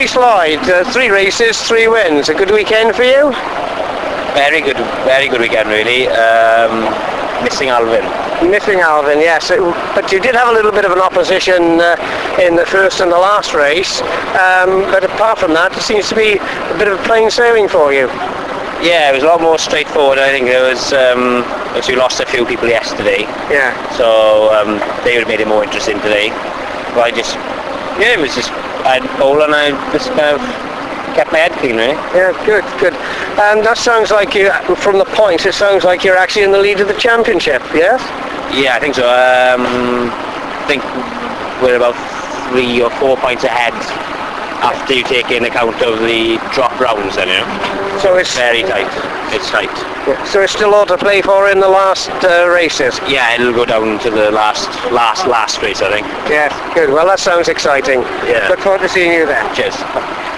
Lloyd, 3 races, 3 wins. A good weekend for you? Very good weekend really. Missing Alvin. Missing Alvin, yes. But you did have a little bit of an opposition in the first and the last race. But apart from that, it seems to be a bit of plain sailing for you. Yeah, it was a lot more straightforward. I think there was, we lost a few people yesterday. Yeah. So they would have made it more interesting today. But it was just, I had bowl and I just kind of kept my head clean, really. Yeah, good. And that sounds like you, from the points, it sounds like you're actually in the lead of the championship, yes? Yeah, I think so. I think we're about 3 or 4 points ahead after you take in account of the drop rounds, then, you know. So it's very tight. It's tight. Yeah. So it's still all to play for in the last races? Yeah, it'll go down to the last race, I think. Yes, good. Well, that sounds exciting. Yeah. Look forward to seeing you there. Cheers.